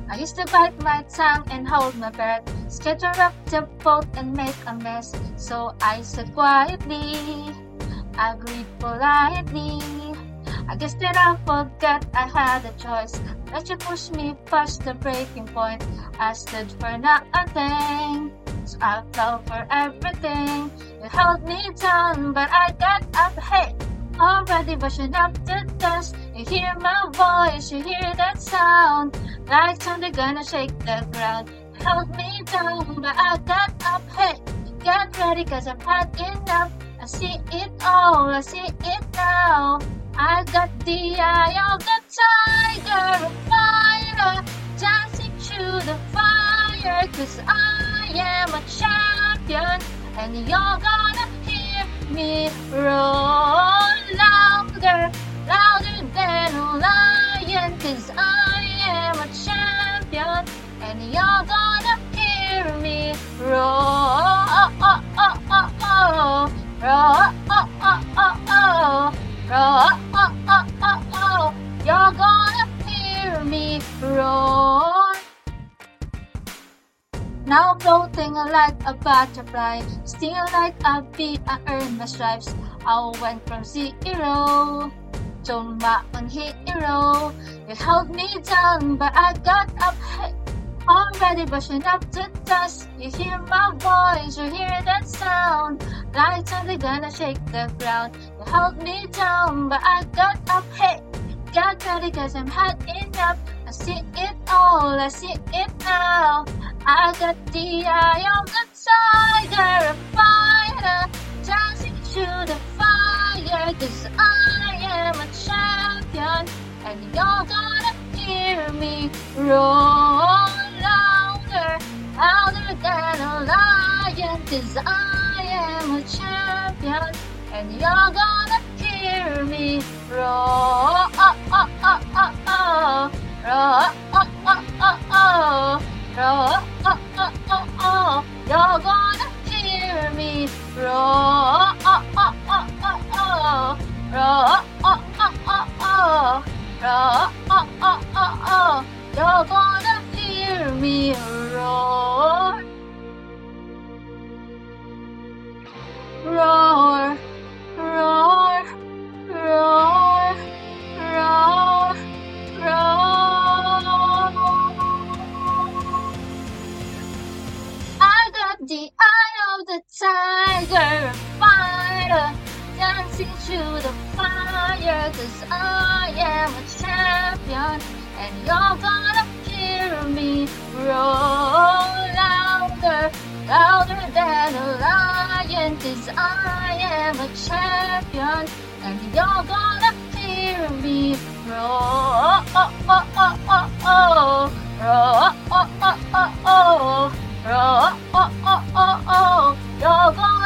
I used to bite my tongue and hold my breath, scared to rock the boat and make a mess. So I said quietly, agreed politely. I guess that I forgot I had a choice. But you pushed me past the breaking point. I stood for nothing, so I fell for everything. You held me down, but I got up. Hey, already brushing up the dust. You hear my voice, you hear that sound, like thunder gonna shake the ground. You held me down, but I got up. Hey, get ready, cause I've had enough. I see it all, I see it now. I got the eye of the tiger, a fighter, dancing through the fire. Cause I am a champion, and you're gonna hear me roar louder, louder than a lion. Cause I am a champion, and you're gonna hear me roar, oh, oh, oh, oh, oh. Roar, oh, oh, oh, oh. Roar, oh, oh, oh, oh. You're gonna hear me roar. Now floating like a butterfly, stinging like a bee, I earned my stripes. I went from zero to my own hero. You held me down, but I got up. Hey, already brushing up the dust. You hear my voice, you hear that sound, like thunder gonna shake the ground. You held me down, but I got up. Hey, get ready, cause I'm had enough. I see it all, I see it now. I got the eye of the tiger, a fighter, dancing through the fire. Cause I am a champion, and you're gonna hear me roar louder, louder than a lion. Cause I am a champion, and you're gonna hear me roar, oh, oh, oh, oh, oh. Roar, oh, oh, oh, oh. Roar, oh, oh, oh, oh. You're gonna hear me roar, oh, oh, oh, oh, oh. Roar, oh, oh, oh, oh. Roar, oh, oh, oh, oh. You're gonna hear me roar. Roar, roar, roar, roar, roar. I got the eye of the tiger, a fighter, dancing through the fire. Cause I am a champion, and you're gonna hear me roar louder, louder than a lion. Cause I am a champion, and you're gonna hear me roar, oh, oh, oh, oh, oh. Roar, oh, oh, oh, oh. Roar, oh, oh, oh, oh. You're gonna